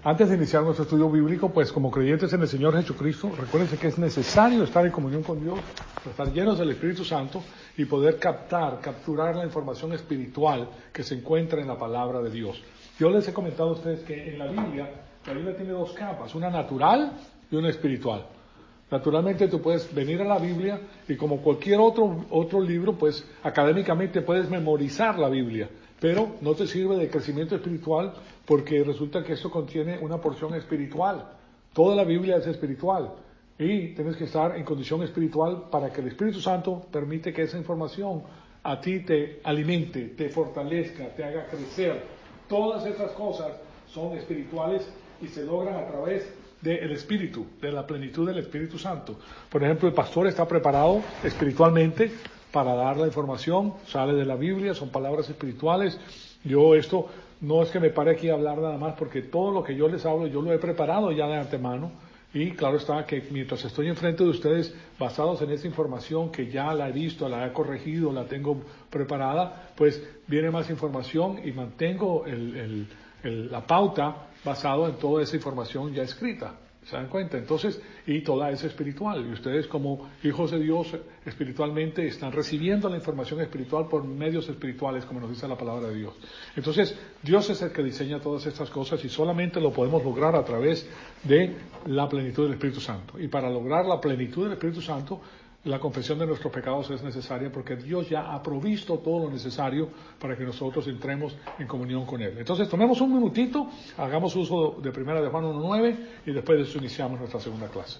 Antes de iniciar nuestro estudio bíblico, pues como creyentes en el Señor Jesucristo, recuérdense que es necesario estar en comunión con Dios, estar llenos del Espíritu Santo y poder capturar la información espiritual que se encuentra en la palabra de Dios. Yo les he comentado a ustedes que en la Biblia tiene dos capas, una natural y una espiritual. Naturalmente tú puedes venir a la Biblia y como cualquier otro libro, pues académicamente puedes memorizar la Biblia, pero no te sirve de crecimiento espiritual porque resulta que esto contiene una porción espiritual. Toda la Biblia es espiritual y tienes que estar en condición espiritual para que el Espíritu Santo permite que esa información a ti te alimente, te fortalezca, te haga crecer. Todas esas cosas son espirituales y se logran a través del Espíritu, de la plenitud del Espíritu Santo. Por ejemplo, el pastor está preparado espiritualmente para dar la información, sale de la Biblia, son palabras espirituales. Esto no es que me pare aquí a hablar nada más, porque todo lo que yo les hablo, yo lo he preparado ya de antemano. Y claro está que mientras estoy enfrente de ustedes, basados en esta información que ya la he visto, la he corregido, la tengo preparada, pues viene más información y mantengo la pauta basado en toda esa información ya escrita. ¿Se dan cuenta? Entonces, y toda es espiritual. Y ustedes como hijos de Dios espiritualmente están recibiendo la información espiritual por medios espirituales, como nos dice la palabra de Dios. Entonces, Dios es el que diseña todas estas cosas y solamente lo podemos lograr a través de la plenitud del Espíritu Santo. Y para lograr la plenitud del Espíritu Santo, la confesión de nuestros pecados es necesaria porque Dios ya ha provisto todo lo necesario para que nosotros entremos en comunión con Él. Entonces tomemos un minutito, hagamos uso de 1 de Juan 1:9 y después de eso iniciamos nuestra segunda clase.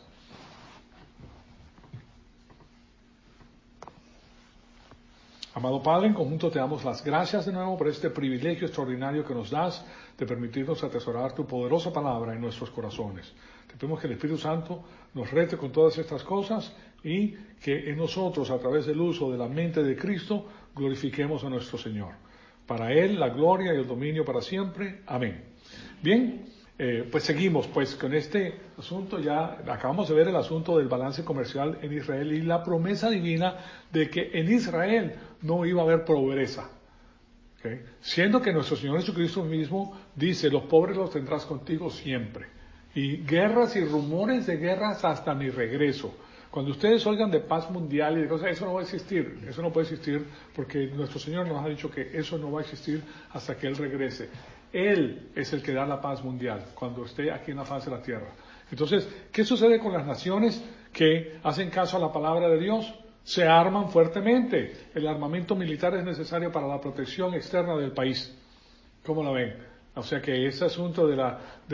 Amado Padre, en conjunto te damos las gracias de nuevo por este privilegio extraordinario que nos das de permitirnos atesorar tu poderosa palabra en nuestros corazones. Te pedimos que el Espíritu Santo nos rete con todas estas cosas y que en nosotros, a través del uso de la mente de Cristo, glorifiquemos a nuestro Señor. Para Él la gloria y el dominio para siempre. Amén. Bien, pues seguimos con este asunto. Ya acabamos de ver el asunto del balance comercial en Israel y la promesa divina de que en Israel no iba a haber pobreza. ¿Okay? Siendo que nuestro Señor Jesucristo mismo dice, los pobres los tendrás contigo siempre. Y guerras y rumores de guerras hasta mi regreso. Cuando ustedes oigan de paz mundial y de cosas, eso no va a existir. Eso no puede existir porque nuestro Señor nos ha dicho que eso no va a existir hasta que Él regrese. Él es el que da la paz mundial cuando esté aquí en la faz de la tierra. Entonces, ¿qué sucede con las naciones que hacen caso a la palabra de Dios? Se arman fuertemente. El armamento militar es necesario para la protección externa del país. ¿Cómo lo ven? O sea que ese asunto del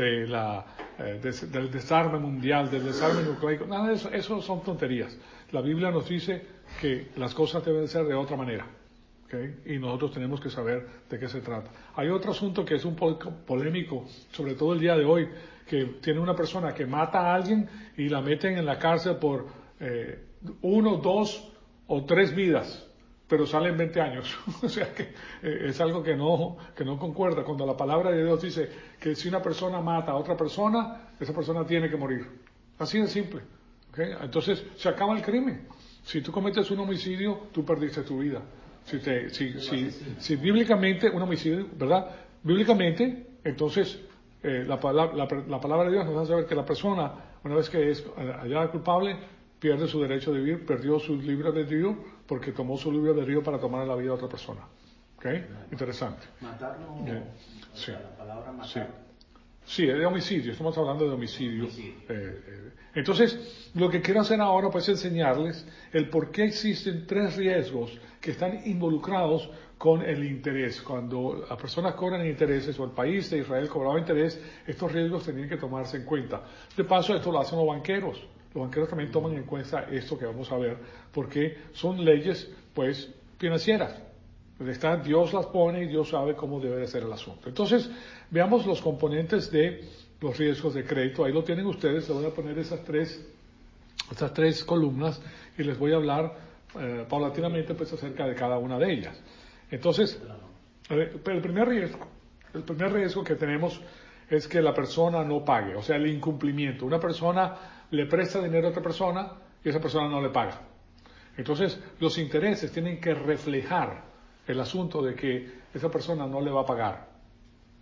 desarme mundial, del desarme nucleico, nada de eso son tonterías. La Biblia nos dice que las cosas deben ser de otra manera. ¿Okay? Y nosotros tenemos que saber de qué se trata. Hay otro asunto que es un poco polémico, sobre todo el día de hoy, que tiene una persona que mata a alguien y la meten en la cárcel por 1, 2 o 3 vidas, pero salen 20 años. O sea que es algo que no concuerda. Cuando la palabra de Dios dice que si una persona mata a otra persona, esa persona tiene que morir. Así de simple. ¿Okay? Entonces se acaba el crimen. Si tú cometes un homicidio, tú perdiste tu vida. Si bíblicamente, un homicidio, ¿verdad? Bíblicamente, entonces la palabra de Dios nos hace saber que la persona, una vez que es hallada culpable, pierde su derecho de vivir, perdió su libre albedrío porque tomó su libre albedrío para tomar la vida de otra persona. ¿Ok? Interesante. Matarlo, sí. La palabra matar. Sí. Sí, es de homicidio, estamos hablando de homicidio. Entonces, lo que quiero hacer ahora pues es enseñarles el por qué existen 3 riesgos que están involucrados con el interés. Cuando las personas cobran intereses o el país de Israel cobraba interés, estos riesgos tenían que tomarse en cuenta. De paso, esto lo hacen los banqueros. Los banqueros también toman en cuenta esto que vamos a ver, porque son leyes pues financieras. Dios las pone y Dios sabe cómo debe de ser el asunto. Entonces, veamos los componentes de los riesgos de crédito. Ahí lo tienen ustedes. Les voy a poner estas tres columnas y les voy a hablar paulatinamente pues acerca de cada una de ellas. Entonces, el primer riesgo que tenemos es que la persona no pague, o sea, el incumplimiento. Una persona le presta dinero a otra persona y esa persona no le paga. Entonces, los intereses tienen que reflejar el asunto de que esa persona no le va a pagar.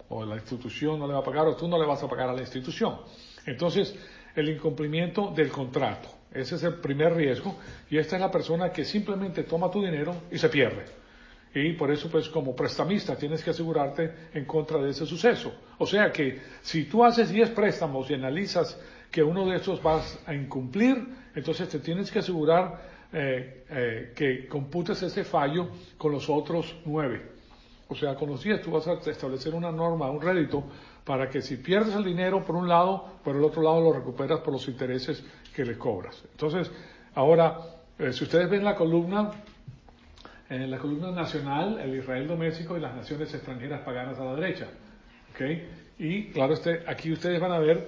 o la institución no le va a pagar, o tú no le vas a pagar a la institución. Entonces, el incumplimiento del contrato, ese es el primer riesgo, y esta es la persona que simplemente toma tu dinero y se pierde. Y por eso, pues, como prestamista, tienes que asegurarte en contra de ese suceso. O sea que, si tú haces 10 préstamos y analizas que uno de estos vas a incumplir, entonces te tienes que asegurar que computes ese fallo con los otros 9. O sea, con los 10 tú vas a establecer una norma, un rédito, para que si pierdes el dinero por un lado, por el otro lado lo recuperas por los intereses que le cobras. Entonces, ahora, si ustedes ven la columna, en la columna nacional, el Israel doméstico y las naciones extranjeras paganas a la derecha. ¿Okay? Y claro, aquí ustedes van a ver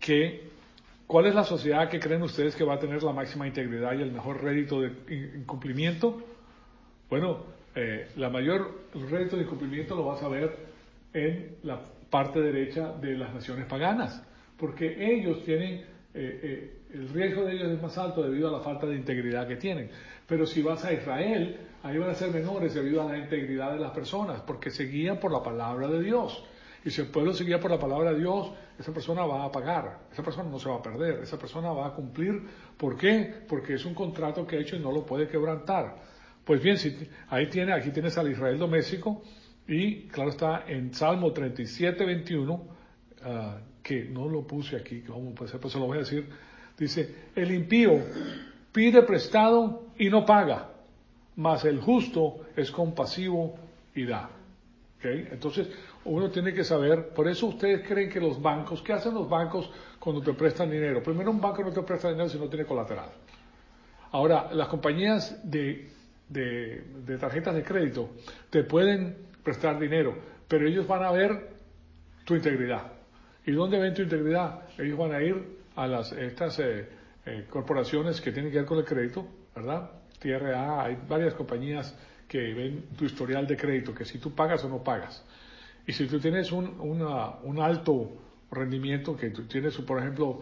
cuál es la sociedad que creen ustedes que va a tener la máxima integridad y el mejor rédito de incumplimiento. Bueno, la mayor rédito de incumplimiento lo vas a ver en la parte derecha de las naciones paganas, porque ellos tienen, el riesgo de ellos es más alto debido a la falta de integridad que tienen. Pero si vas a Israel, ahí van a ser menores debido a la integridad de las personas, porque se guían por la palabra de Dios. Y si el pueblo se guía por la palabra de Dios, esa persona va a pagar, esa persona no se va a perder, esa persona va a cumplir. ¿Por qué? Porque es un contrato que ha hecho y no lo puede quebrantar. Pues bien, aquí tienes al Israel doméstico, y claro está en Salmo 37, 21, que no lo puse aquí, pues se lo voy a decir, dice, el impío pide prestado y no paga, mas el justo es compasivo y da. ¿Okay? Entonces, uno tiene que saber, por eso ustedes creen que los bancos, ¿qué hacen los bancos cuando te prestan dinero? Primero, un banco no te presta dinero si no tiene colateral. Ahora, las compañías de tarjetas de crédito te pueden prestar dinero, pero ellos van a ver tu integridad. ¿Y dónde ven tu integridad? Ellos van a ir a estas corporaciones que tienen que ver con el crédito, ¿verdad? TRA, hay varias compañías que ven tu historial de crédito, que si tú pagas o no pagas. Y si tú tienes un alto rendimiento, que tú tienes, por ejemplo,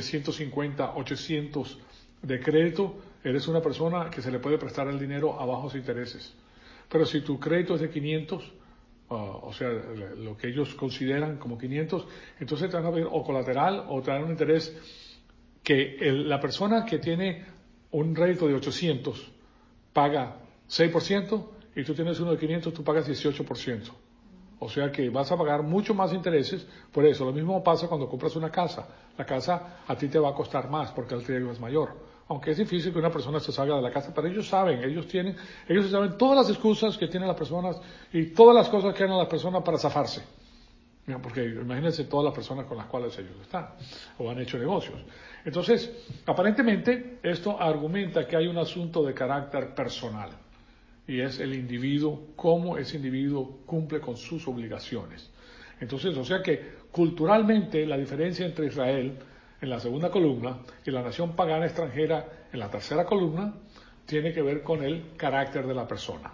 750, 800 de crédito, eres una persona que se le puede prestar el dinero a bajos intereses. Pero si tu crédito es de 500, o sea, lo que ellos consideran como 500, entonces te van a pedir o colateral o te dan un interés que la persona que tiene un rédito de 800 paga 6% y tú tienes uno de 500, tú pagas 18%. O sea que vas a pagar mucho más intereses por eso. Lo mismo pasa cuando compras una casa. La casa a ti te va a costar más porque el riesgo es mayor. Aunque es difícil que una persona se salga de la casa, pero ellos saben, ellos saben todas las excusas que tienen las personas y todas las cosas que hacen las personas para zafarse. Porque imagínense todas las personas con las cuales ellos están o han hecho negocios. Entonces, aparentemente, esto argumenta que hay un asunto de carácter personal. Y es el individuo, cómo ese individuo cumple con sus obligaciones. Entonces, o sea que culturalmente la diferencia entre Israel en la segunda columna y la nación pagana extranjera en la tercera columna tiene que ver con el carácter de la persona.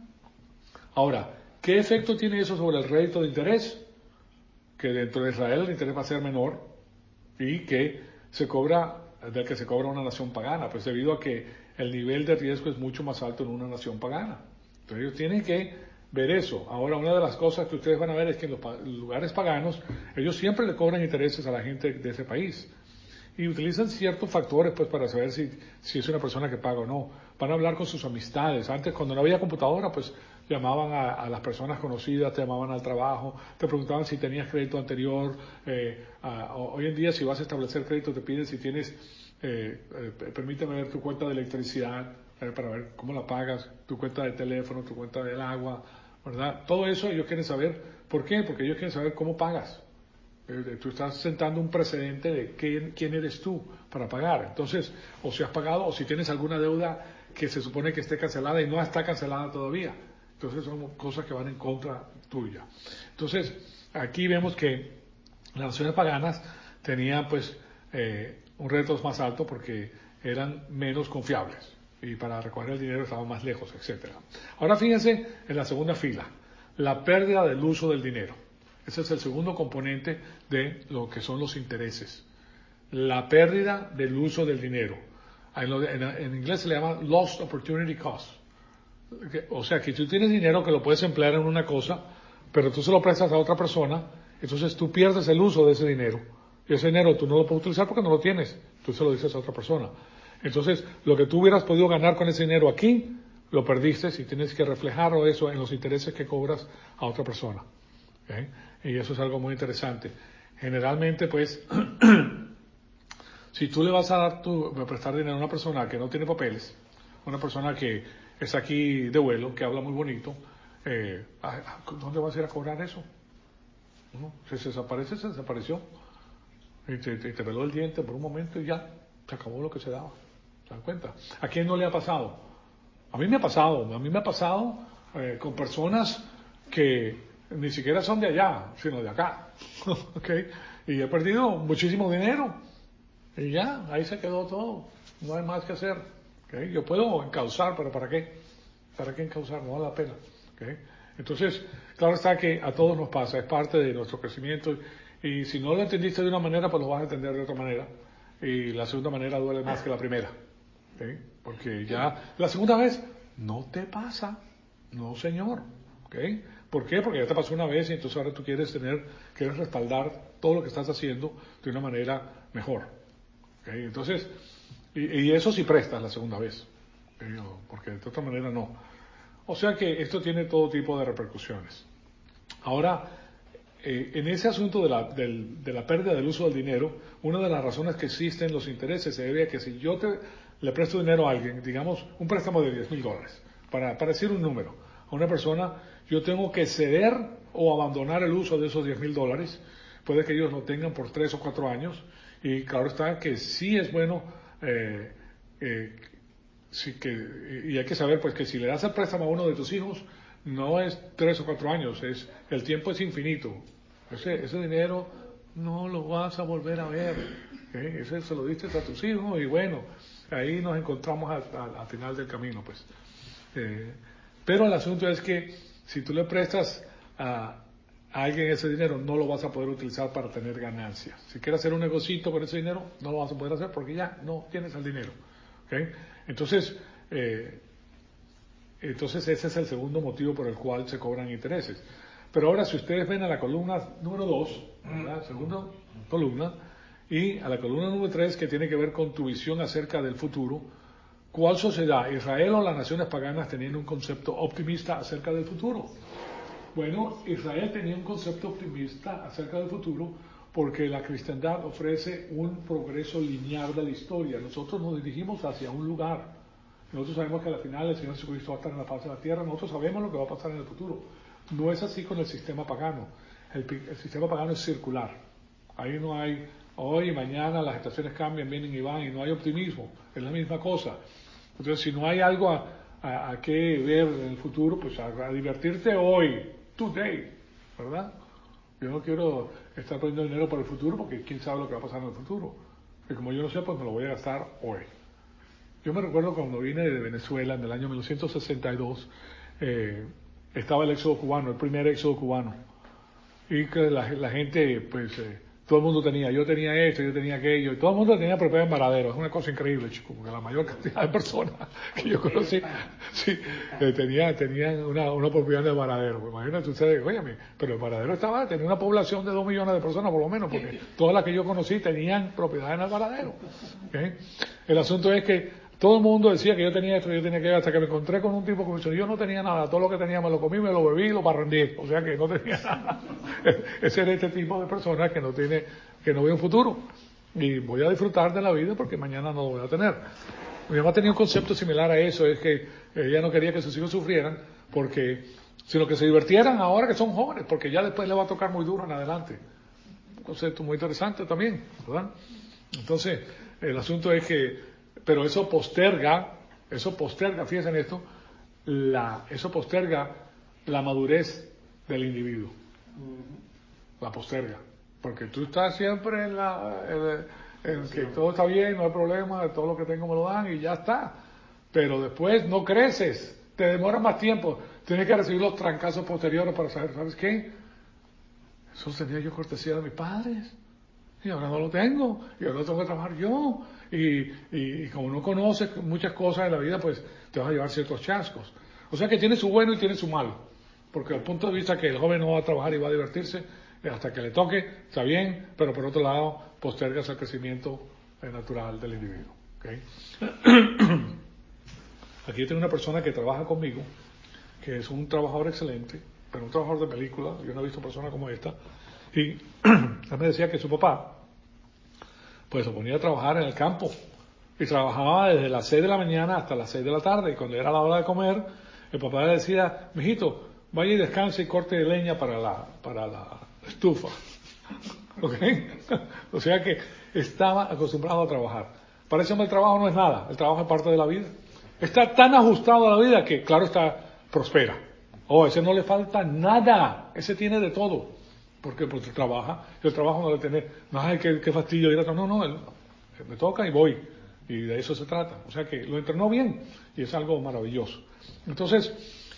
Ahora, ¿qué efecto tiene eso sobre el rédito de interés? Que dentro de Israel el interés va a ser menor y que se cobra del que se cobra una nación pagana, pues debido a que el nivel de riesgo es mucho más alto en una nación pagana. Entonces ellos tienen que ver eso. Ahora, una de las cosas que ustedes van a ver es que en los lugares paganos, ellos siempre le cobran intereses a la gente de ese país. Y utilizan ciertos factores pues para saber si es una persona que paga o no. Van a hablar con sus amistades. Antes, cuando no había computadora, pues llamaban a las personas conocidas, te llamaban al trabajo, te preguntaban si tenías crédito anterior. Hoy en día, si vas a establecer crédito, te piden si tienes, permíteme ver tu cuenta de electricidad, para ver cómo la pagas, tu cuenta de teléfono, tu cuenta del agua, ¿verdad? Todo eso ellos quieren saber. ¿Por qué? Porque ellos quieren saber cómo pagas. Tú estás sentando un precedente de quién eres tú para pagar. Entonces, o si has pagado o si tienes alguna deuda que se supone que esté cancelada y no está cancelada todavía. Entonces son cosas que van en contra tuya. Entonces, aquí vemos que las naciones paganas tenían pues un reto más alto porque eran menos confiables y para recoger el dinero estaban más lejos, etc. Ahora fíjense en la segunda fila, la pérdida del uso del dinero. Ese es el segundo componente de lo que son los intereses. La pérdida del uso del dinero. En inglés se le llama lost opportunity cost. O sea, que tú tienes dinero que lo puedes emplear en una cosa, pero tú se lo prestas a otra persona, entonces tú pierdes el uso de ese dinero. Y ese dinero tú no lo puedes utilizar porque no lo tienes, tú se lo dices a otra persona. Entonces, lo que tú hubieras podido ganar con ese dinero aquí, lo perdiste y tienes que reflejarlo eso en los intereses que cobras a otra persona. ¿Okay? Y eso es algo muy interesante. Generalmente, pues, si tú le vas a prestar dinero a una persona que no tiene papeles, una persona que está aquí de vuelo, que habla muy bonito, ¿dónde vas a ir a cobrar eso? ¿No? Si se desaparece, se desapareció. Y te peló el diente por un momento y ya, se acabó lo que se daba. ¿Se dan cuenta? ¿A quién no le ha pasado? A mí me ha pasado con personas que ni siquiera son de allá, sino de acá. ¿Okay? Y he perdido muchísimo dinero. Y ya, ahí se quedó todo. No hay más que hacer. ¿Okay? Yo puedo encauzar, pero ¿para qué? ¿Para qué encauzar? No vale la pena. ¿Okay? Entonces, claro está que a todos nos pasa, es parte de nuestro crecimiento. Y si no lo entendiste de una manera, pues lo vas a entender de otra manera. Y la segunda manera duele más que la primera. ¿Okay? Porque ya la segunda vez no te pasa. No, señor. ¿Okay? ¿Por qué? Porque ya te pasó una vez y entonces ahora tú quieres respaldar todo lo que estás haciendo de una manera mejor. ¿Okay? Entonces, y eso sí prestas la segunda vez. ¿Okay? Porque de otra manera no. O sea que esto tiene todo tipo de repercusiones. Ahora, en ese asunto de la pérdida del uso del dinero, una de las razones que existen los intereses se debe a que si yo le presto dinero a alguien, digamos un préstamo de $10,000, para decir un número, a una persona, yo tengo que ceder o abandonar el uso de esos $10,000, puede que ellos lo tengan por 3 o 4 años, y claro está que sí es bueno, y hay que saber pues que si le das el préstamo a uno de tus hijos, no es 3 o 4 años, el tiempo es infinito. Ese dinero no lo vas a volver a ver. ¿Okay? Ese se lo diste a tus hijos y bueno, ahí nos encontramos al final del camino, pues. Pero el asunto es que si tú le prestas a alguien ese dinero, no lo vas a poder utilizar para tener ganancias. Si quieres hacer un negocito con ese dinero, no lo vas a poder hacer porque ya no tienes el dinero. ¿Okay? Entonces ese es el segundo motivo por el cual se cobran intereses. Pero ahora, si ustedes ven a la columna número 2, segunda columna, y a la columna número 3, que tiene que ver con tu visión acerca del futuro, ¿cuál sociedad, Israel o las naciones paganas, tenían un concepto optimista acerca del futuro? Bueno, Israel tenía un concepto optimista acerca del futuro porque la cristiandad ofrece un progreso lineal de la historia. Nosotros nos dirigimos hacia un lugar. Nosotros sabemos que al final el Señor Jesucristo va a estar en la faz de la tierra. Nosotros sabemos lo que va a pasar en el futuro. No es así con el sistema pagano. El sistema pagano es circular. Ahí no hay hoy y mañana, las estaciones cambian, vienen y van, y no hay optimismo. Es la misma cosa. Entonces, si no hay algo a qué ver en el futuro, pues a divertirte hoy, today, ¿verdad? Yo no quiero estar poniendo dinero para el futuro porque quién sabe lo que va a pasar en el futuro. Y como yo no sé, pues me lo voy a gastar hoy. Yo me recuerdo cuando vine de Venezuela en el año 1962, estaba el éxodo cubano, el primer éxodo cubano. Y que la gente, pues, todo el mundo tenía, yo tenía esto, yo tenía aquello, y todo el mundo tenía propiedad en Varadero. Es una cosa increíble, chico, porque la mayor cantidad de personas que yo conocí, sí, tenían una propiedad de Varadero. Pues imagínate ustedes, óyeme, pero el Varadero tenía una población de 2 millones de personas por lo menos, porque todas las que yo conocí tenían propiedad en el Varadero. ¿Okay? El asunto es que todo el mundo decía que yo tenía esto, yo tenía aquello, hasta que me encontré con un tipo que me dijo, yo no tenía nada, todo lo que tenía me lo comí, me lo bebí y lo parrandí, o sea que no tenía nada. Ese era este tipo de personas que no ve un futuro. Y voy a disfrutar de la vida porque mañana no lo voy a tener. Mi mamá tenía un concepto similar a eso, es que ella no quería que sus hijos sufrieran, sino que se divirtieran ahora que son jóvenes, porque ya después le va a tocar muy duro en adelante. Un concepto muy interesante también, ¿verdad? Entonces, el asunto es que pero eso posterga, fíjense en esto, eso posterga la madurez del individuo. La posterga. Porque tú estás siempre en que todo está bien, no hay problema, todo lo que tengo me lo dan y ya está. Pero después no creces, te demora más tiempo, tienes que recibir los trancazos posteriores para saber, ¿sabes qué? Eso tenía yo cortesía de mis padres. Y ahora no lo tengo, y ahora tengo que trabajar yo, y como no conoces muchas cosas de la vida, pues te vas a llevar ciertos chascos. O sea que tiene su bueno y tiene su malo. porque al punto de vista que el joven no va a trabajar y va a divertirse hasta que le toque, está bien, pero por otro lado postergas el crecimiento natural del individuo. ¿Okay? Aquí tengo una persona que trabaja conmigo, que es un trabajador excelente, pero un trabajador de película. Yo no he visto personas como esta, y él me decía que su papá pues se ponía a trabajar en el campo y trabajaba desde las 6 de la mañana hasta las 6 de la tarde, y cuando era la hora de comer el papá le decía: mijito, vaya y descanse y corte de leña para la estufa. ¿Ok? O sea que estaba acostumbrado a trabajar. Para ese hombre el trabajo no es nada, el trabajo es parte de la vida. Está tan ajustado a la vida que, claro está, prospera. Ese no le falta nada, ese tiene de todo. Porque trabaja, y el trabajo no le tiene, no hay qué fastidio ir a trabajar. No, él me toca y voy. Y de eso se trata. O sea que lo entrenó bien, y es algo maravilloso. Entonces,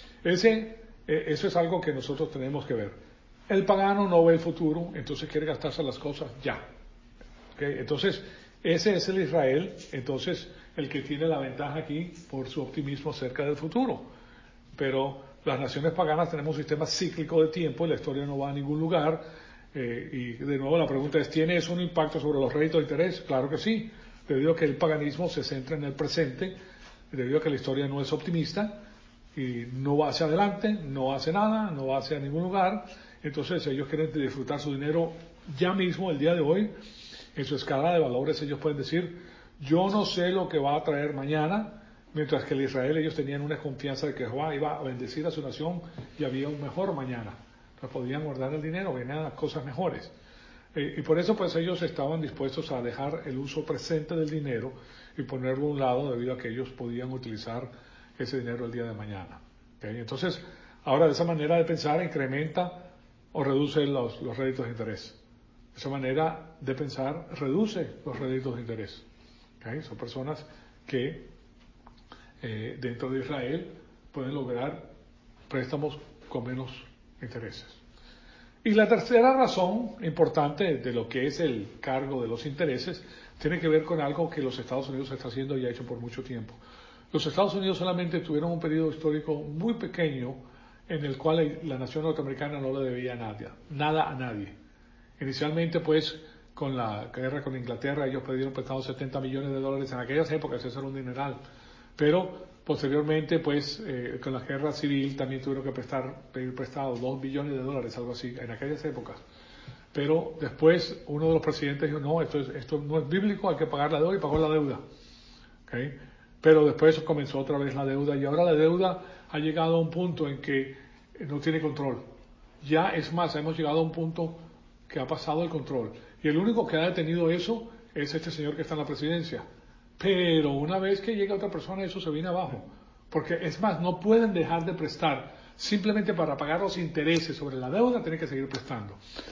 eso es algo que nosotros tenemos que ver. El pagano no ve el futuro, entonces quiere gastarse las cosas ya. ¿Okay? Entonces, ese es el Israel, entonces el que tiene la ventaja aquí por su optimismo acerca del futuro. Pero las naciones paganas tenemos un sistema cíclico de tiempo y la historia no va a ningún lugar. Y de nuevo la pregunta es: ¿tiene eso un impacto sobre los réditos de interés? Claro que sí, debido a que el paganismo se centra en el presente, debido a que la historia no es optimista y no va hacia adelante, no hace nada, no va hacia ningún lugar. Entonces ellos quieren disfrutar su dinero ya mismo, el día de hoy. En su escala de valores ellos pueden decir: yo no sé lo que va a traer mañana, mientras que en Israel ellos tenían una confianza de que Jehová iba a bendecir a su nación y había un mejor mañana. Entonces podían guardar el dinero, venían las cosas mejores. Y por eso pues ellos estaban dispuestos a dejar el uso presente del dinero y ponerlo a un lado, debido a que ellos podían utilizar ese dinero el día de mañana. ¿Okay? Entonces, ahora de esa manera de pensar incrementa o reduce los réditos de interés. Esa manera de pensar reduce los réditos de interés. ¿Okay? Son personas que dentro de Israel pueden lograr préstamos con menos intereses. Y la tercera razón importante de lo que es el cargo de los intereses tiene que ver con algo que los Estados Unidos está haciendo y ha hecho por mucho tiempo. Los Estados Unidos solamente tuvieron un periodo histórico muy pequeño en el cual la nación norteamericana no le debía nada a nadie. Inicialmente, pues, con la guerra con Inglaterra, ellos pidieron prestado $70 millones en aquellas épocas, eso era un dineral. Pero posteriormente, pues, con la guerra civil también tuvieron que pedir prestado $2 billones, algo así, en aquellas épocas. Pero después uno de los presidentes dijo: no, esto no es bíblico, hay que pagar la deuda, y pagó la deuda. ¿Okay? Pero después comenzó otra vez la deuda, y ahora la deuda ha llegado a un punto en que no tiene control. Ya es más, hemos llegado a un punto que ha pasado el control. Y el único que ha detenido eso es este señor que está en la presidencia. Pero una vez que llega otra persona, eso se viene abajo. Porque es más, no pueden dejar de prestar. Simplemente para pagar los intereses sobre la deuda, tienen que seguir prestando.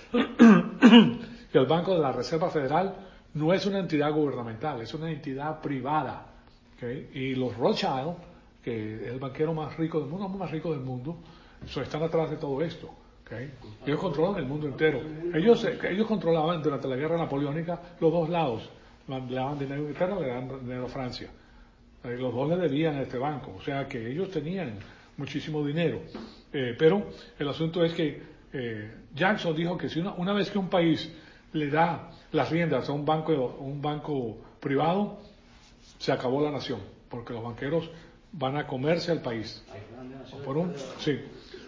Y el Banco de la Reserva Federal no es una entidad gubernamental, es una entidad privada. ¿Okay? Y los Rothschild, que es el banquero más rico del mundo, más rico del mundo, están atrás de todo esto. ¿Okay? Ellos controlan el mundo entero. Ellos controlaban durante la guerra napoleónica los dos lados. Le daban dinero a Inglaterra, le daban dinero a Francia. Los dos le debían a este banco. O sea que ellos tenían muchísimo dinero. Pero el asunto es que Jackson dijo que si una vez que un país le da las riendas a un banco privado, se acabó la nación, porque los banqueros van a comerse al país. Sí.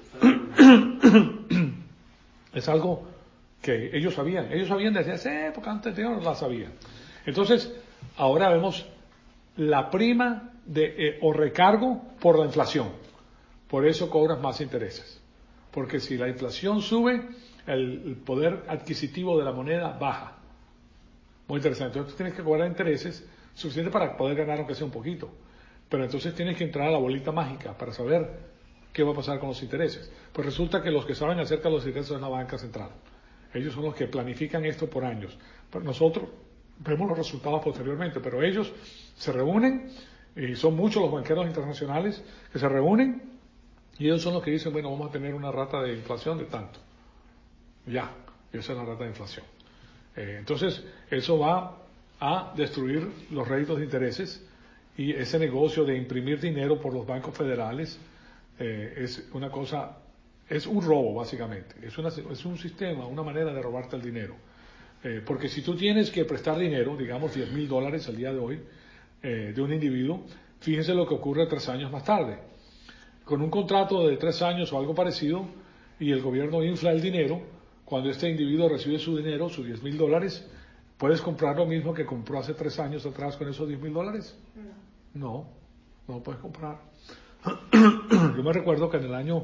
Es algo que ellos sabían desde hace época anterior, la sabían. Entonces, ahora vemos la prima o recargo por la inflación. Por eso cobras más intereses. Porque si la inflación sube, el poder adquisitivo de la moneda baja. Muy interesante. Entonces tienes que cobrar intereses suficientes para poder ganar aunque sea un poquito. Pero entonces tienes que entrar a la bolita mágica para saber qué va a pasar con los intereses. Pues resulta que los que saben acerca de los intereses es la banca central. Ellos son los que planifican esto por años. Pero nosotros vemos los resultados posteriormente, pero ellos se reúnen, y son muchos los banqueros internacionales que se reúnen, y ellos son los que dicen: bueno, vamos a tener una rata de inflación de tanto. Ya, esa es la rata de inflación. Entonces, eso va a destruir los réditos de intereses, y ese negocio de imprimir dinero por los bancos federales es una cosa es un robo, básicamente. Es un sistema, una manera de robarte el dinero. Porque si tú tienes que prestar dinero, digamos $10,000 al día de hoy, de un individuo, fíjense lo que ocurre 3 años más tarde. Con un contrato de 3 años o algo parecido, y el gobierno infla el dinero, cuando este individuo recibe su dinero, sus $10,000, ¿puedes comprar lo mismo que compró hace 3 años atrás con esos $10,000? No puedes comprar. Yo me recuerdo que en el año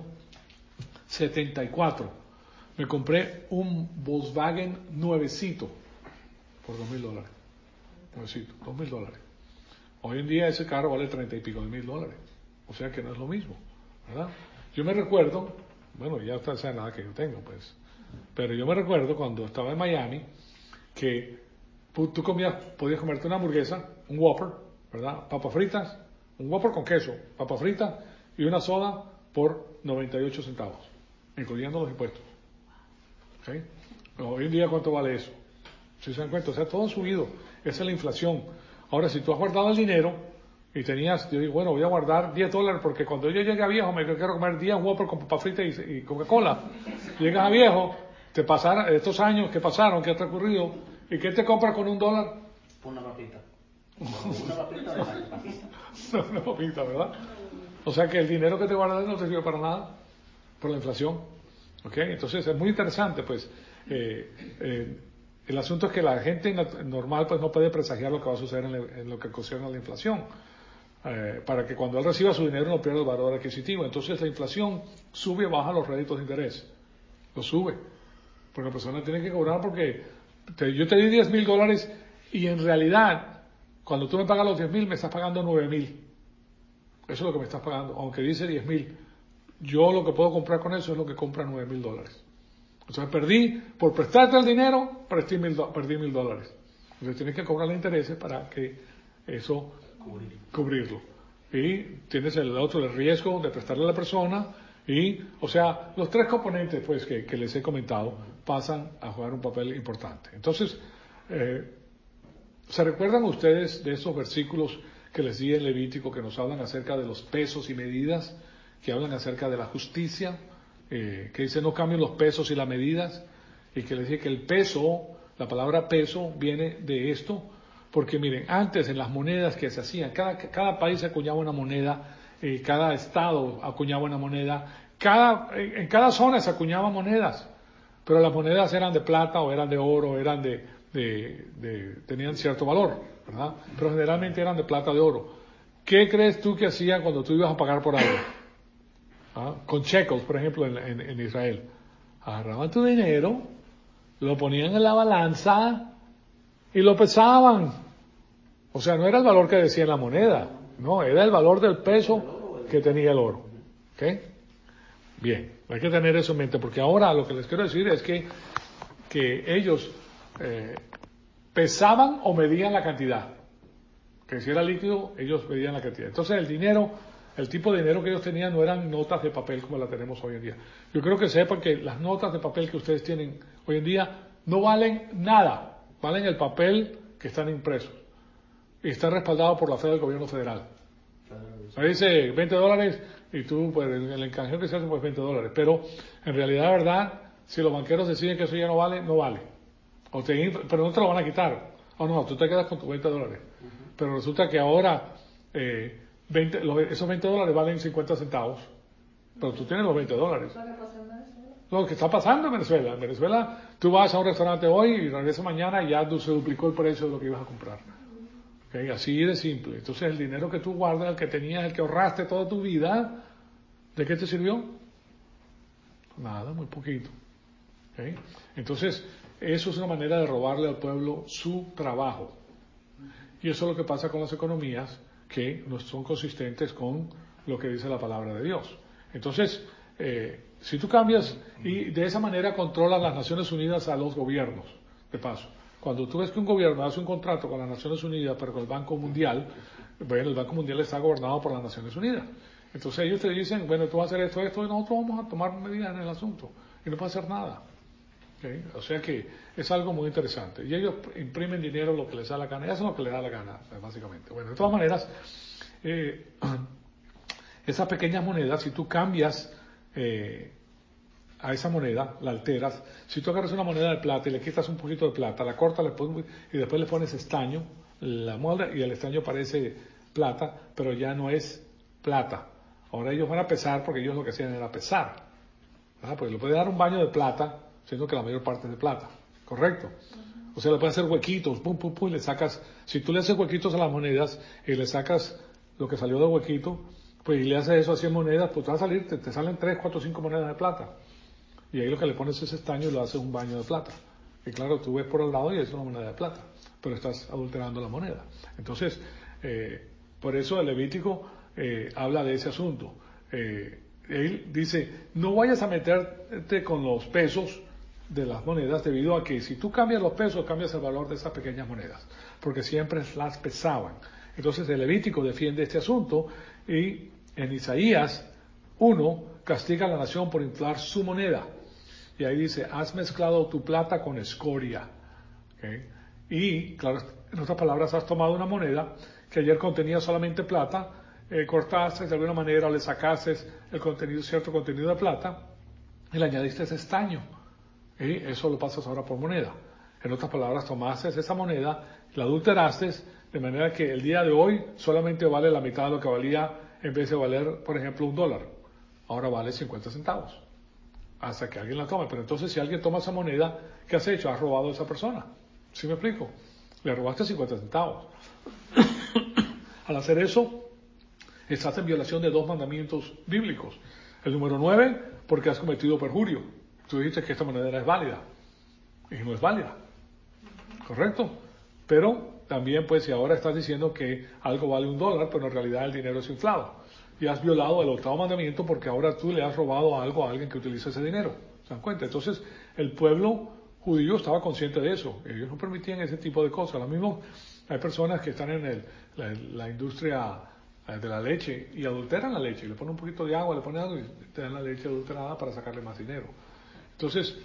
74 me compré un Volkswagen nuevecito por $2,000. Nuevecito, $2,000. Hoy en día ese carro vale 30 y pico de $1,000. O sea que no es lo mismo, ¿verdad? Yo me recuerdo, bueno, ya ustedes saben nada que yo tengo, pues. Pero yo me recuerdo cuando estaba en Miami que tú podías comerte una hamburguesa, un Whopper, ¿verdad? Papas fritas, un Whopper con queso, papas fritas y una soda por 98 centavos, incluyendo los impuestos. ¿Okay? Hoy en día, ¿cuánto vale eso? Si se dan cuenta, o sea, todo ha subido. Esa es la inflación. Ahora, si tú has guardado el dinero y yo digo, bueno, voy a guardar $10 porque cuando yo llegue a viejo me quiero comer 10 Whopper con papas fritas y Coca-Cola. Llegas a viejo, te pasaron estos años que pasaron, que ha transcurrido, ¿y qué te compras con $1? Una papita. Una papita de la papita. Una papita, ¿verdad? O sea que el dinero que te guardas no te sirve para nada por la inflación. ¿Ok? Entonces es muy interesante, pues. El asunto es que la gente normal pues no puede presagiar lo que va a suceder en lo que concierne a la inflación. Para que cuando él reciba su dinero no pierda el valor adquisitivo. Entonces la inflación sube o baja los réditos de interés. Lo sube. Porque la persona tiene que cobrar porque yo te di $10,000 y en realidad cuando tú me pagas los 10,000 me estás pagando 9,000. Eso es lo que me estás pagando. Aunque dice 10,000. Yo lo que puedo comprar con eso es lo que compra $9,000. Entonces por prestarte el dinero, perdí $1,000. Entonces tienes que cobrar los intereses para que eso cubrirlo. Y tienes el riesgo de prestarle a la persona o sea, los 3 componentes pues que les he comentado pasan a jugar un papel importante. Entonces, ¿se recuerdan ustedes de esos versículos que les di en Levítico que nos hablan acerca de los pesos y medidas, que hablan acerca de la justicia? Que dice no cambien los pesos y las medidas, y que les dice que el peso, la palabra peso viene de esto, porque miren, antes en las monedas que se hacían, cada país acuñaba una moneda, cada estado acuñaba una moneda, en cada zona se acuñaban monedas, pero las monedas eran de plata o eran de oro, tenían cierto valor, ¿verdad? Pero generalmente eran de plata o de oro. ¿Qué crees tú que hacían cuando tú ibas a pagar por algo? Con shekels, por ejemplo, en Israel. Agarraban tu dinero, lo ponían en la balanza y lo pesaban. O sea, no era el valor que decía la moneda, no, era el valor del peso que tenía el oro. ¿Ok? Bien, hay que tener eso en mente, porque ahora lo que les quiero decir es que ellos pesaban o medían la cantidad. Que si era líquido, ellos medían la cantidad. Entonces el tipo de dinero que ellos tenían no eran notas de papel como la tenemos hoy en día. Yo creo que sepan que las notas de papel que ustedes tienen hoy en día no valen nada, valen el papel que están impresos y está respaldado por la fe del gobierno federal. Ahí dice $20 y tú, pues el encanjeo que se hace, pues $20. Pero en realidad, verdad, si los banqueros deciden que eso ya no vale, no vale. Pero no te lo van a quitar. No, tú te quedas con tus $20. Pero resulta que ahora esos $20 valen 50 centavos, pero tú tienes los $20. Lo que está pasando en Venezuela. En Venezuela, tú vas a un restaurante hoy y regresas mañana y ya se duplicó el precio de lo que ibas a comprar. ¿Okay? Así de simple. Entonces, el dinero que tú guardas, el que tenías, el que ahorraste toda tu vida, ¿de qué te sirvió? Nada, muy poquito. ¿Okay? Entonces, eso es una manera de robarle al pueblo su trabajo. Y eso es lo que pasa con las economías que no son consistentes con lo que dice la palabra de Dios. Entonces, si tú cambias y de esa manera controlas las Naciones Unidas a los gobiernos, de paso. Cuando tú ves que un gobierno hace un contrato con las Naciones Unidas, pero con el Banco Mundial, bueno, el Banco Mundial está gobernado por las Naciones Unidas. Entonces ellos te dicen, bueno, tú vas a hacer esto, y nosotros vamos a tomar medidas en el asunto. Y no pasa hacer nada. ¿Okay? O sea que es algo muy interesante. Y ellos imprimen dinero lo que les da la gana, y hacen lo que les da la gana, básicamente. Bueno, de todas maneras, esas pequeñas monedas, si tú cambias a esa moneda, la alteras. Si tú agarras una moneda de plata y le quitas un poquito de plata, la cortas y después le pones estaño, la molde y el estaño parece plata, pero ya no es plata. Ahora ellos van a pesar porque ellos lo que hacían era pesar. Pues le puede dar un baño de plata, siendo que la mayor parte es de plata. ¿Correcto? O sea, le puedes hacer huequitos, pum, pum, pum, y le sacas, si tú le haces huequitos a las monedas y le sacas lo que salió del huequito, pues y le haces eso a 100 monedas, pues te va a salir, te salen 3, 4, 5 monedas de plata. Y ahí lo que le pones es estaño y lo haces un baño de plata. Y claro, tú ves por el lado y es una moneda de plata, pero estás adulterando la moneda. Entonces, por eso el Levítico habla de ese asunto. Él dice, no vayas a meterte con los pesos de las monedas, debido a que si tú cambias los pesos, cambias el valor de esas pequeñas monedas, porque siempre las pesaban. Entonces el Levítico defiende este asunto, y en Isaías 1 castiga a la nación por inflar su moneda. Y ahí dice, has mezclado tu plata con escoria. ¿Okay? Y, claro, en otras palabras, has tomado una moneda que ayer contenía solamente plata, cortaste de alguna manera o le sacaste cierto contenido de plata y le añadiste ese estaño. Y eso lo pasas ahora por moneda. En otras palabras, tomaste esa moneda, la adulteraste, de manera que el día de hoy solamente vale la mitad de lo que valía, en vez de valer, por ejemplo, $1. Ahora vale 50 centavos. Hasta que alguien la tome. Pero entonces, si alguien toma esa moneda, ¿qué has hecho? Has robado a esa persona. ¿Sí me explico? Le robaste 50 centavos. Al hacer eso, estás en violación de 2 mandamientos bíblicos. El número 9, porque has cometido perjurio. Tú dijiste que esta moneda es válida. Y no es válida. ¿Correcto? Pero también, pues, si ahora estás diciendo que algo vale $1, pero en realidad el dinero es inflado. Y has violado el 8º mandamiento porque ahora tú le has robado algo a alguien que utiliza ese dinero. ¿Se dan cuenta? Entonces, el pueblo judío estaba consciente de eso. Ellos no permitían ese tipo de cosas. Lo mismo, hay personas que están en la industria de la leche y adulteran la leche. Le ponen un poquito de agua, le ponen algo y te dan la leche adulterada para sacarle más dinero. Entonces,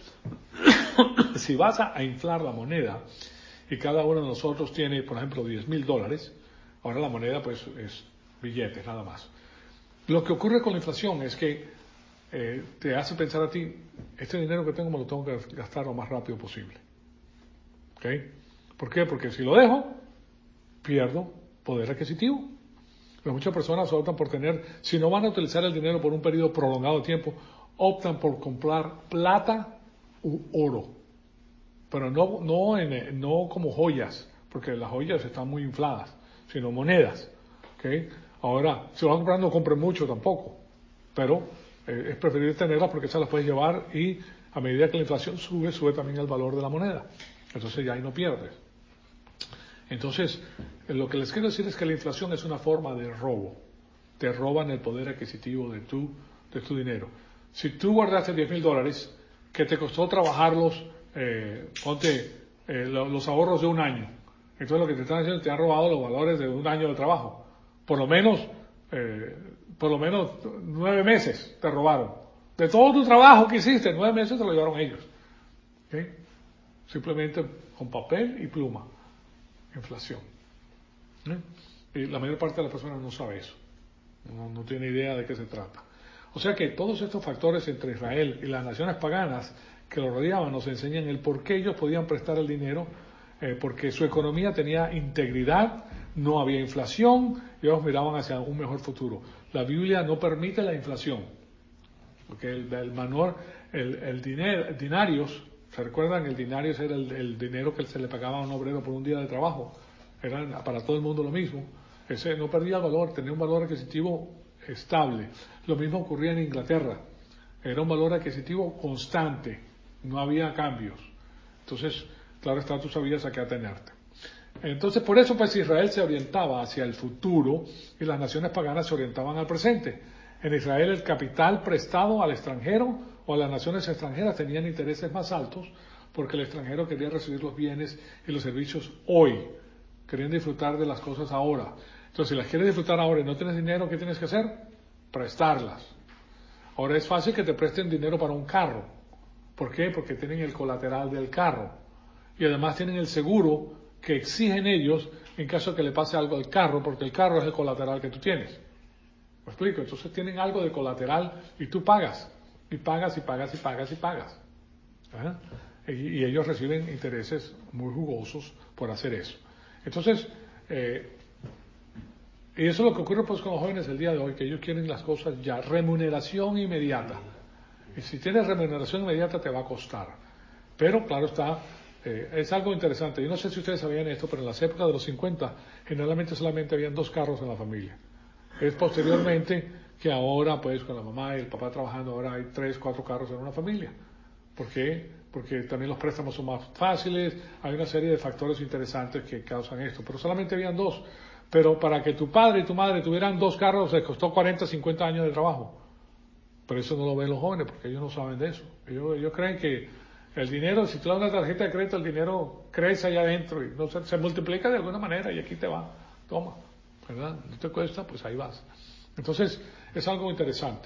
si vas a inflar la moneda y cada uno de nosotros tiene, por ejemplo, $10,000, ahora la moneda pues es billetes nada más. Lo que ocurre con la inflación es que te hace pensar a ti, este dinero que tengo me lo tengo que gastar lo más rápido posible. ¿Ok? ¿Por qué? Porque si lo dejo, pierdo poder adquisitivo. Pero muchas personas optan por si no van a utilizar el dinero por un periodo prolongado de tiempo, optan por comprar plata u oro. Pero no como joyas, porque las joyas están muy infladas, sino monedas. ¿Okay? Ahora, si lo vas a comprar, no compres mucho tampoco, pero es preferible tenerlas porque esas las puedes llevar y a medida que la inflación sube también el valor de la moneda. Entonces ya ahí no pierdes. Entonces, lo que les quiero decir es que la inflación es una forma de robo. Te roban el poder adquisitivo de tu dinero. Si tú guardaste $10,000, que te costó trabajarlos, los ahorros de un año. Entonces lo que te están haciendo, te han robado los valores de un año de trabajo. Por lo menos 9 meses te robaron. De todo tu trabajo que hiciste, 9 meses te lo llevaron ellos. ¿Okay? Simplemente con papel y pluma. Inflación. Y la mayor parte de las personas no sabe eso. No tiene idea de qué se trata. O sea que todos estos factores entre Israel y las naciones paganas que lo rodeaban nos enseñan el por qué ellos podían prestar el dinero, porque su economía tenía integridad, no había inflación y ellos miraban hacia un mejor futuro. La Biblia no permite la inflación, porque el dinarios, ¿se recuerdan? El dinarios era el dinero que se le pagaba a un obrero por un día de trabajo, era para todo el mundo lo mismo. Ese no perdía valor, tenía un valor adquisitivo estable. Lo mismo ocurría en Inglaterra, era un valor adquisitivo constante, no había cambios. Entonces, claro está, tú sabías a qué atenerte. Entonces, por eso pues Israel se orientaba hacia el futuro y las naciones paganas se orientaban al presente. En Israel el capital prestado al extranjero o a las naciones extranjeras tenían intereses más altos porque el extranjero quería recibir los bienes y los servicios hoy, querían disfrutar de las cosas ahora. Entonces, si las quieres disfrutar ahora y no tienes dinero, ¿qué tienes que hacer? Prestarlas. Ahora es fácil que te presten dinero para un carro. ¿Por qué? Porque tienen el colateral del carro. Y además tienen el seguro que exigen ellos en caso de que le pase algo al carro, porque el carro es el colateral que tú tienes. ¿Me explico? Entonces tienen algo de colateral y tú pagas. Y pagas y pagas y pagas y pagas. ¿Ah? Y ellos reciben intereses muy jugosos por hacer eso. Entonces, y eso es lo que ocurre pues con los jóvenes el día de hoy, que ellos quieren las cosas ya, remuneración inmediata. Y si tienes remuneración inmediata te va a costar. Pero claro está, es algo interesante. Yo no sé si ustedes sabían esto, pero en las épocas de los 50 generalmente solamente habían 2 carros en la familia. Es posteriormente que ahora pues con la mamá y el papá trabajando ahora hay 3, 4 carros en una familia. ¿Por qué? Porque también los préstamos son más fáciles, hay una serie de factores interesantes que causan esto, pero solamente habían 2. Pero para que tu padre y tu madre tuvieran 2 carros les costó 40, 50 años de trabajo. Pero eso no lo ven los jóvenes porque ellos no saben de eso. Ellos creen que el dinero, si tú das una tarjeta de crédito, el dinero crece allá adentro y no se multiplica de alguna manera y aquí te va, toma, ¿verdad? No te cuesta, pues ahí vas. Entonces, es algo interesante.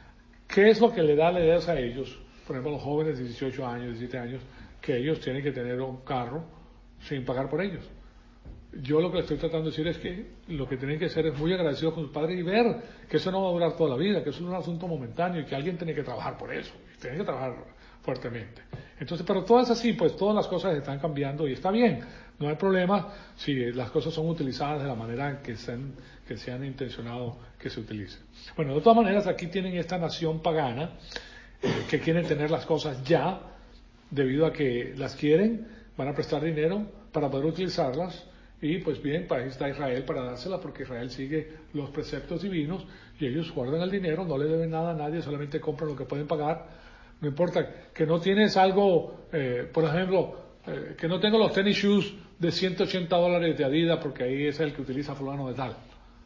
¿Qué es lo que le da la idea a ellos? Por ejemplo, los jóvenes de 18 años, 17 años, que ellos tienen que tener un carro sin pagar por ellos. Yo lo que estoy tratando de decir es que lo que tienen que ser es muy agradecidos con sus padres y ver que eso no va a durar toda la vida, que eso es un asunto momentáneo y que alguien tiene que trabajar por eso, y tiene que trabajar fuertemente. Entonces, pero todo es así, pues todas las cosas están cambiando y está bien, no hay problema si las cosas son utilizadas de la manera que se han intencionado que se utilicen. Bueno, de todas maneras, aquí tienen esta nación pagana que quieren tener las cosas ya, debido a que las quieren, van a prestar dinero para poder utilizarlas. Y pues bien, para ahí está Israel para dársela, porque Israel sigue los preceptos divinos y ellos guardan el dinero, no le deben nada a nadie, solamente compran lo que pueden pagar. No importa que no tienes algo, por ejemplo, que no tengo los tennis shoes de $180 de Adidas porque ahí es el que utiliza fulano de tal.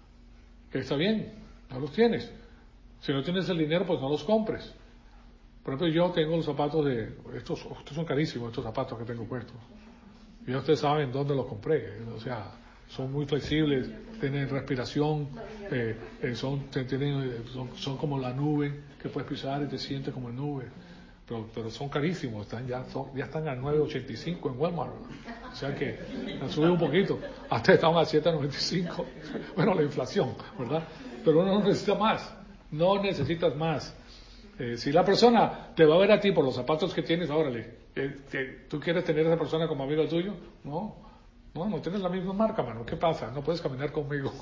Que está bien, no los tienes. Si no tienes el dinero, pues no los compres. Por ejemplo, yo tengo los zapatos estos son carísimos, estos zapatos que tengo puestos. Ya ustedes saben dónde los compré, o sea, son muy flexibles, tienen respiración, son como la nube que puedes pisar y te sientes como en nube, pero son carísimos, ya están a $9.85 en Walmart, o sea que han subido un poquito, hasta estaban a $7.95, bueno, la inflación, ¿verdad? Pero uno no necesita más, no necesitas más. Si la persona te va a ver a ti por los zapatos que tienes, órale, ¿tú quieres tener a esa persona como amigo tuyo? No tienes la misma marca, mano. ¿Qué pasa? No puedes caminar conmigo.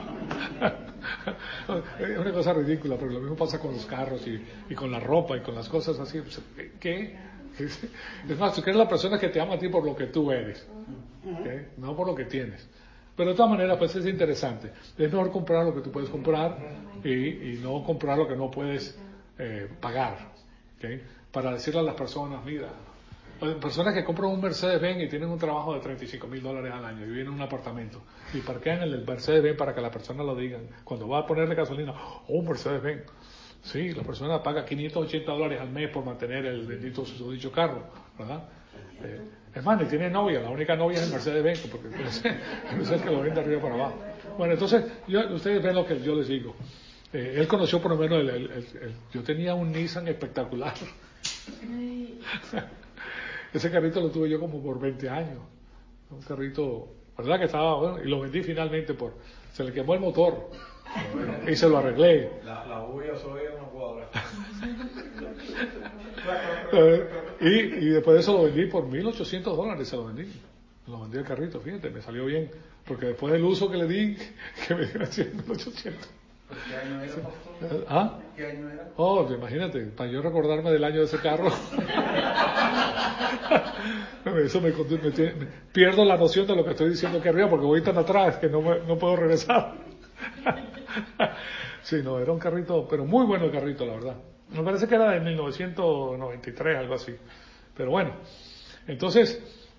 Es una cosa ridícula, pero lo mismo pasa con los carros y con la ropa y con las cosas así. ¿Qué? Es más, tú quieres la persona que te ama a ti por lo que tú eres, ¿okay? No por lo que tienes. Pero de todas maneras, pues es interesante. Es mejor comprar lo que tú puedes comprar y no comprar lo que no puedes pagar, ¿okay? Para decirle a las personas, mira, personas que compran un Mercedes-Benz y tienen un trabajo de $35,000 al año y viven en un apartamento y parquean el Mercedes-Benz para que la persona lo digan cuando va a ponerle gasolina, un Mercedes-Benz. Sí, la persona paga $580 al mes por mantener el bendito dicho carro, ¿verdad? Es más, ni tiene novia, la única novia es el Mercedes-Benz, porque es el que lo vende arriba para abajo. Bueno, entonces, ustedes ven lo que yo les digo. Él conoció por lo menos yo tenía un Nissan espectacular. Ese carrito lo tuve yo como por 20 años. Un carrito, ¿verdad? Que estaba bueno, y lo vendí finalmente se le quemó el motor y se lo arreglé. La bulla soy una cuadra. Y después de eso lo vendí por $1,800, se lo vendí. Lo vendí el carrito, fíjate, me salió bien. Porque después del uso que le di, que me dio $1,800. ¿Qué año era, pastor? ¿Ah? ¿Qué año era? Oh, imagínate, para yo recordarme del año de ese carro. Eso pierdo la noción de lo que estoy diciendo aquí arriba porque voy tan atrás que no puedo regresar. Sí, no, era un carrito, pero muy bueno el carrito, la verdad. Me parece que era de 1993, algo así. Pero bueno, entonces,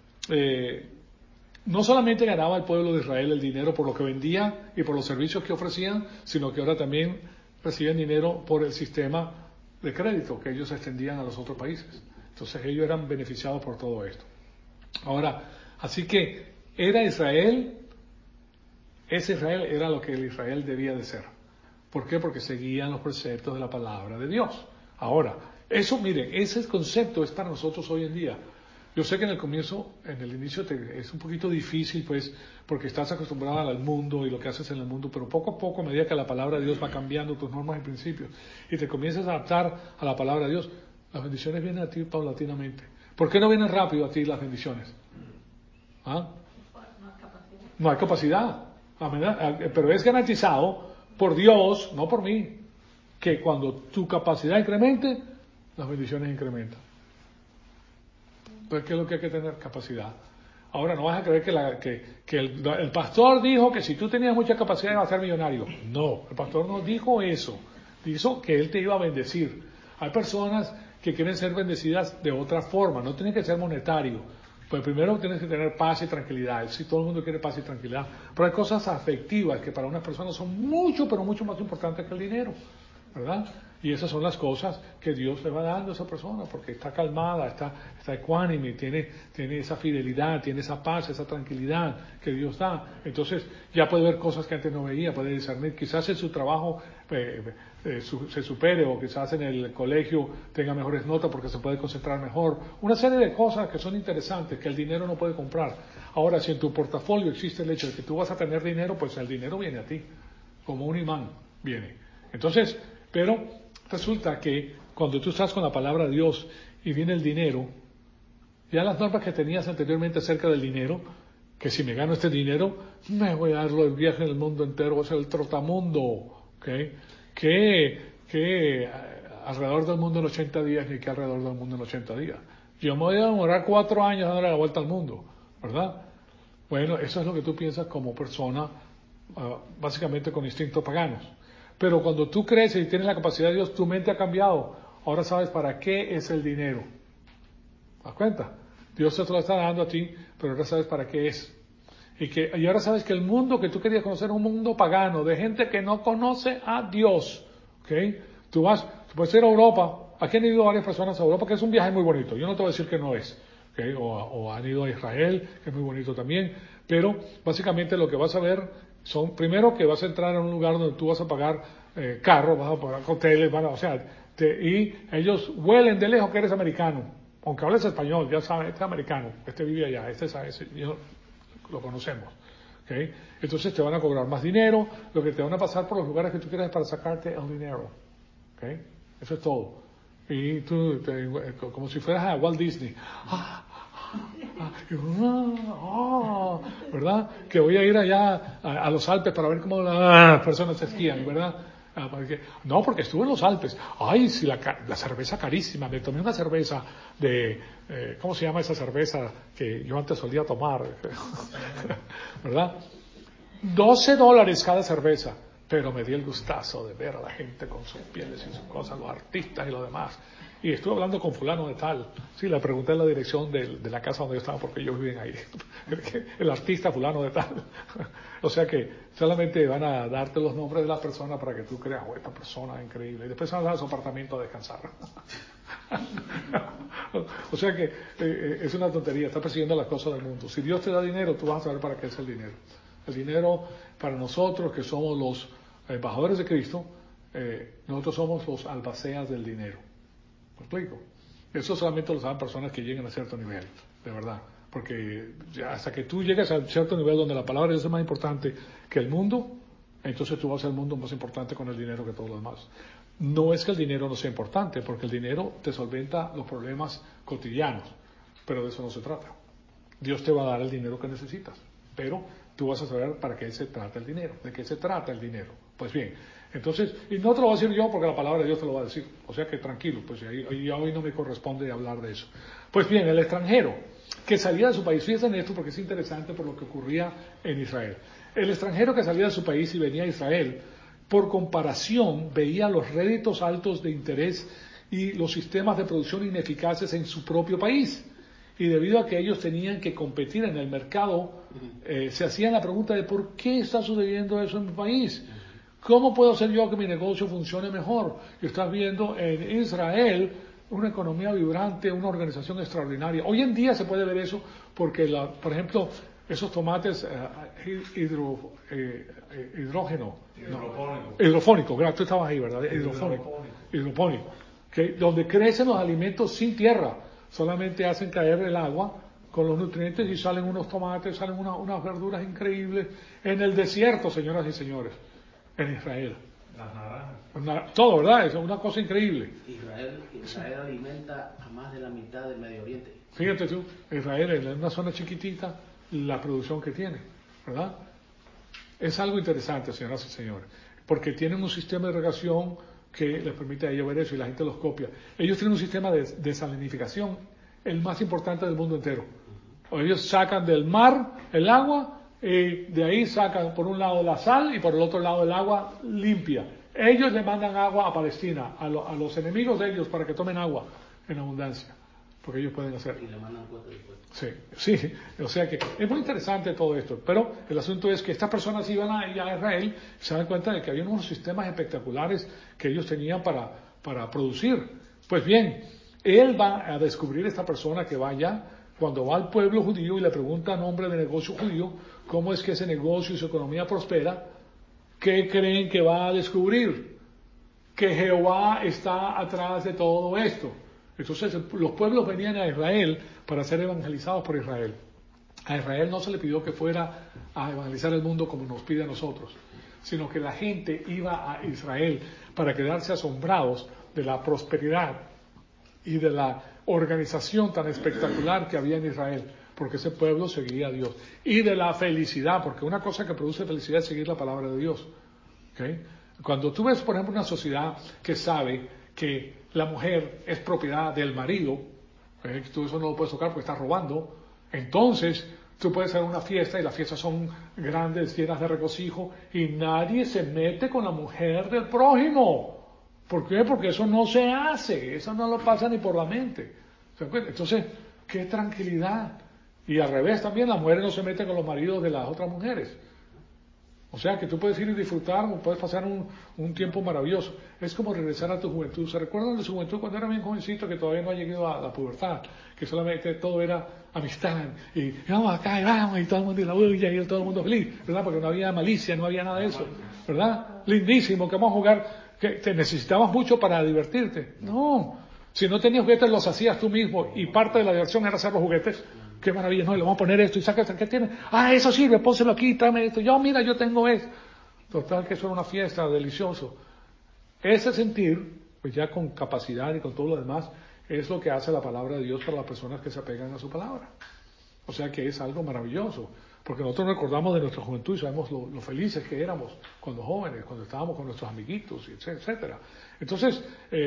no solamente ganaba el pueblo de Israel el dinero por lo que vendía y por los servicios que ofrecían, sino que ahora también reciben dinero por el sistema de crédito que ellos extendían a los otros países. Entonces ellos eran beneficiados por todo esto. Ahora, así que ese Israel era lo que el Israel debía de ser. ¿Por qué? Porque seguían los preceptos de la palabra de Dios. Ahora, eso, miren, ese concepto es para nosotros hoy en día. Yo sé que en el inicio es un poquito difícil, pues, porque estás acostumbrado al mundo y lo que haces en el mundo, pero poco a poco, a medida que la palabra de Dios va cambiando tus normas y principios, y te comienzas a adaptar a la palabra de Dios, las bendiciones vienen a ti paulatinamente. ¿Por qué no vienen rápido a ti las bendiciones? ¿Ah? No hay capacidad. Pero es garantizado por Dios, no por mí, que cuando tu capacidad incremente, las bendiciones incrementan. Entonces, ¿qué es lo que hay que tener? Capacidad. Ahora, no vas a creer que el pastor dijo que si tú tenías mucha capacidad ibas a ser millonario. No, el pastor no dijo eso. Dijo que él te iba a bendecir. Hay personas que quieren ser bendecidas de otra forma, no tiene que ser monetario. Pues primero tienes que tener paz y tranquilidad. Si todo el mundo quiere paz y tranquilidad. Pero hay cosas afectivas que para unas personas son mucho, pero mucho más importantes que el dinero, ¿verdad? Y esas son las cosas que Dios le va dando a esa persona, porque está calmada, está ecuánime, tiene esa fidelidad, tiene esa paz, esa tranquilidad que Dios da. Entonces ya puede ver cosas que antes no veía, puede discernir. Quizás en su trabajo se supere, o quizás en el colegio tenga mejores notas porque se puede concentrar mejor. Una serie de cosas que son interesantes, que el dinero no puede comprar. Ahora, si en tu portafolio existe el hecho de que tú vas a tener dinero, pues el dinero viene a ti, como un imán viene. Entonces, pero resulta que cuando tú estás con la palabra de Dios y viene el dinero, ya las normas que tenías anteriormente acerca del dinero, que si me gano este dinero, me voy a darlo el viaje en el mundo entero, voy a ser el trotamundo, ¿okay? Que alrededor del mundo en 80 días, ni que alrededor del mundo en 80 días. Yo me voy a demorar 4 años a darle la vuelta al mundo, ¿verdad? Bueno, eso es lo que tú piensas como persona, básicamente con instintos paganos. Pero cuando tú creces y tienes la capacidad de Dios, tu mente ha cambiado. Ahora sabes para qué es el dinero. ¿Te das cuenta? Dios te lo está dando a ti, pero ahora sabes para qué es. Y ahora sabes que el mundo que tú querías conocer es un mundo pagano, de gente que no conoce a Dios. ¿Okay? Tú puedes ir a Europa. Aquí han ido varias personas a Europa, que es un viaje muy bonito. Yo no te voy a decir que no es. ¿Okay? O han ido a Israel, que es muy bonito también. Pero básicamente lo que vas a ver primero que vas a entrar en un lugar donde tú vas a pagar carros, vas a pagar hoteles, y ellos huelen de lejos que eres americano. Aunque hables español, ya sabes, este es americano, este vive allá, lo conocemos. ¿Okay? Entonces te van a cobrar más dinero, lo que te van a pasar por los lugares que tú quieras para sacarte el dinero. ¿Okay? Eso es todo. Y tú, como si fueras a Walt Disney. ¿Verdad? Que voy a ir allá a los Alpes para ver cómo las personas esquían, ¿verdad? Porque estuve en los Alpes. Ay, sí, la cerveza carísima. Me tomé una cerveza ¿cómo se llama esa cerveza que yo antes solía tomar? ¿Verdad? $12 cada cerveza. Pero me di el gustazo de ver a la gente con sus pieles y sus cosas, los artistas y lo demás. Y estuve hablando con fulano de tal. Sí, le pregunté la dirección de la casa donde yo estaba porque ellos viven ahí. El artista fulano de tal. O sea que solamente van a darte los nombres de las personas para que tú creas, esta persona es increíble. Y después van a dar a su apartamento a descansar. O sea que es una tontería, está persiguiendo las cosas del mundo. Si Dios te da dinero, tú vas a saber para qué es el dinero. El dinero, para nosotros que somos los embajadores de Cristo, nosotros somos los albaceas del dinero. ¿Me explico? Eso solamente lo saben personas que lleguen a cierto nivel, de verdad. Porque hasta que tú llegues a cierto nivel donde la palabra de Dios es más importante que el mundo, entonces tú vas a ser el mundo más importante con el dinero que todo lo demás. No es que el dinero no sea importante, porque el dinero te solventa los problemas cotidianos, pero de eso no se trata. Dios te va a dar el dinero que necesitas, pero tú vas a saber para qué se trata el dinero, de qué se trata el dinero. Pues bien, entonces, y no te lo voy a decir yo porque la palabra de Dios te lo va a decir, o sea que tranquilo, pues hoy no me corresponde hablar de eso. Pues bien, el extranjero que salía de su país, fíjense en esto porque es interesante por lo que ocurría en Israel. El extranjero que salía de su país y venía a Israel, por comparación, veía los réditos altos de interés y los sistemas de producción ineficaces en su propio país. Y debido a que ellos tenían que competir en el mercado, se hacían la pregunta de ¿por qué está sucediendo eso en mi país? ¿Cómo puedo hacer yo que mi negocio funcione mejor? Y estás viendo en Israel una economía vibrante, una organización extraordinaria. Hoy en día se puede ver eso porque, por ejemplo, esos tomates hidrofónico, tú estabas ahí, ¿verdad? Hidropónico, donde crecen los alimentos sin tierra. solamente hacen caer el agua con los nutrientes y salen unos tomates, salen unas verduras increíbles en el desierto, señoras y señores, en Israel. Las naranjas. Todo, ¿verdad? Es una cosa increíble. Israel alimenta a más de la mitad del Medio Oriente. Fíjate tú, Israel es una zona chiquitita, la producción que tiene, ¿verdad? Es algo interesante, señoras y señores, porque tienen un sistema de irrigación que les permite a ellos ver eso y la gente los copia. Ellos tienen un sistema de desalinificación, el más importante del mundo entero. Ellos sacan del mar el agua y de ahí sacan por un lado la sal y por el otro lado el agua limpia. Ellos le mandan agua a Palestina, a los enemigos de ellos para que tomen agua en abundancia, porque ellos pueden hacer. Y le mandan cuota después. Sí, o sea que es muy interesante todo esto, pero el asunto es que estas personas iban a Israel y se dan cuenta de que había unos sistemas espectaculares que ellos tenían para producir. Pues bien, él va a descubrir, esta persona que vaya, cuando va al pueblo judío y le pregunta a nombre de negocio judío, cómo es que ese negocio y su economía prospera, ¿qué creen que va a descubrir? Que Jehová está atrás de todo esto. Entonces los pueblos venían a Israel para ser evangelizados por Israel. A Israel no se le pidió que fuera a evangelizar el mundo como nos pide a nosotros, sino que la gente iba a Israel para quedarse asombrados de la prosperidad y de la organización tan espectacular que había en Israel, porque ese pueblo seguía a Dios. Y de la felicidad, porque una cosa que produce felicidad es seguir la palabra de Dios. ¿Okay? Cuando tú ves, por ejemplo, una sociedad que sabe que la mujer es propiedad del marido, tú eso no lo puedes tocar porque estás robando, entonces tú puedes hacer una fiesta y las fiestas son grandes, llenas de regocijo, y nadie se mete con la mujer del prójimo. ¿Por qué? Porque eso no se hace, eso no lo pasa ni por la mente. Entonces, qué tranquilidad. Y al revés también, las mujeres no se meten con los maridos de las otras mujeres. O sea, que tú puedes ir y disfrutar, puedes pasar un tiempo maravilloso. Es como regresar a tu juventud. ¿Se recuerdan de su juventud cuando era bien jovencito, que todavía no ha llegado a la pubertad? Que solamente todo era amistad. Y vamos acá y vamos, y todo el mundo y la bulla, y todo el mundo feliz, ¿verdad? Porque no había malicia, no había nada de eso, ¿verdad? Lindísimo, que vamos a jugar, que te necesitabas mucho para divertirte. No, si no tenías juguetes los hacías tú mismo, y parte de la diversión era hacer los juguetes. Qué maravilla, no, le vamos a poner esto y saca, ¿qué tiene? Ah, eso sirve, pónselo aquí, tráeme esto. Yo tengo esto. Total, que eso era una fiesta, delicioso. Ese sentir, pues ya con capacidad y con todo lo demás, es lo que hace la palabra de Dios para las personas que se apegan a su palabra. O sea que es algo maravilloso, porque nosotros recordamos de nuestra juventud y sabemos lo felices que éramos cuando jóvenes, cuando estábamos con nuestros amiguitos, etcétera. Entonces,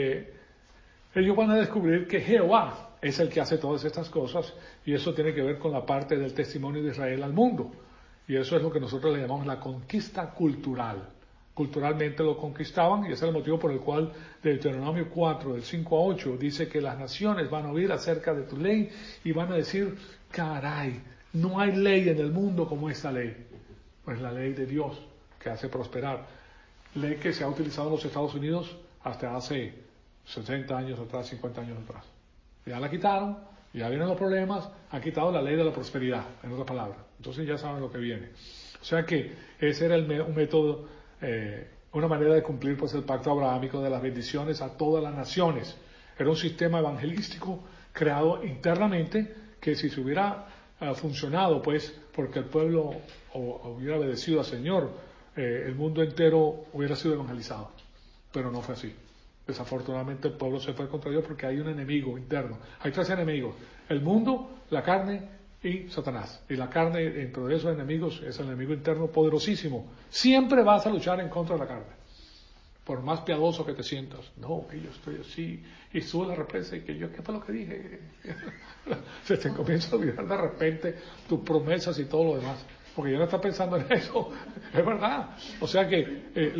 ellos van a descubrir que Jehová es el que hace todas estas cosas, y eso tiene que ver con la parte del testimonio de Israel al mundo. Y eso es lo que nosotros le llamamos la conquista cultural. Culturalmente lo conquistaban, y ese es el motivo por el cual Deuteronomio 4, del 5 a 8, dice que las naciones van a oír acerca de tu ley y van a decir, caray, no hay ley en el mundo como esta ley. Pues la ley de Dios, que hace prosperar. Ley que se ha utilizado en los Estados Unidos hasta hace 60 años atrás, 50 años atrás. Ya la quitaron, ya vienen los problemas, han quitado la ley de la prosperidad, en otras palabras. Entonces ya saben lo que viene. O sea que ese era un método, una manera de cumplir pues el pacto abrahámico de las bendiciones a todas las naciones. Era un sistema evangelístico creado internamente que si se hubiera funcionado pues porque el pueblo hubiera obedecido al Señor, el mundo entero hubiera sido evangelizado. Pero no fue así. Desafortunadamente el pueblo se fue contra Dios porque hay un enemigo interno. Hay tres enemigos: el mundo, la carne y Satanás. Y la carne, dentro de esos enemigos, es el enemigo interno poderosísimo. Siempre vas a luchar en contra de la carne. Por más piadoso que te sientas. No, que yo estoy así. Y sube la represa y que yo, ¿qué fue lo que dije? Se te comienza a olvidar de repente tus promesas y todo lo demás. Porque ya no estás pensando en eso. Es verdad. O sea que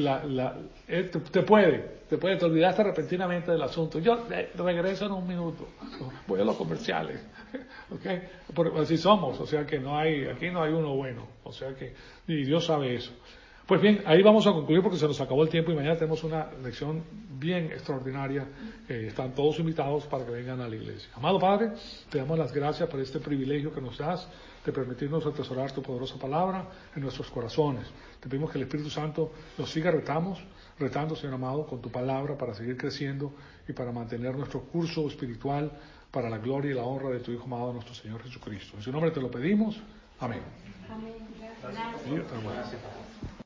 te olvidaste repentinamente del asunto. Yo regreso en un minuto. Voy a los comerciales. ¿Okay? Así somos. O sea que aquí no hay uno bueno. O sea que, y Dios sabe eso. Pues bien, ahí vamos a concluir porque se nos acabó el tiempo y mañana tenemos una lección bien extraordinaria. Están todos invitados para que vengan a la iglesia. Amado Padre, te damos las gracias por este privilegio que nos das de permitirnos atesorar tu poderosa palabra en nuestros corazones. Te pedimos que el Espíritu Santo nos siga retando, Señor amado, con tu palabra para seguir creciendo y para mantener nuestro curso espiritual para la gloria y la honra de tu Hijo amado, nuestro Señor Jesucristo. En su nombre te lo pedimos. Amén. Amén. Sí, está bueno.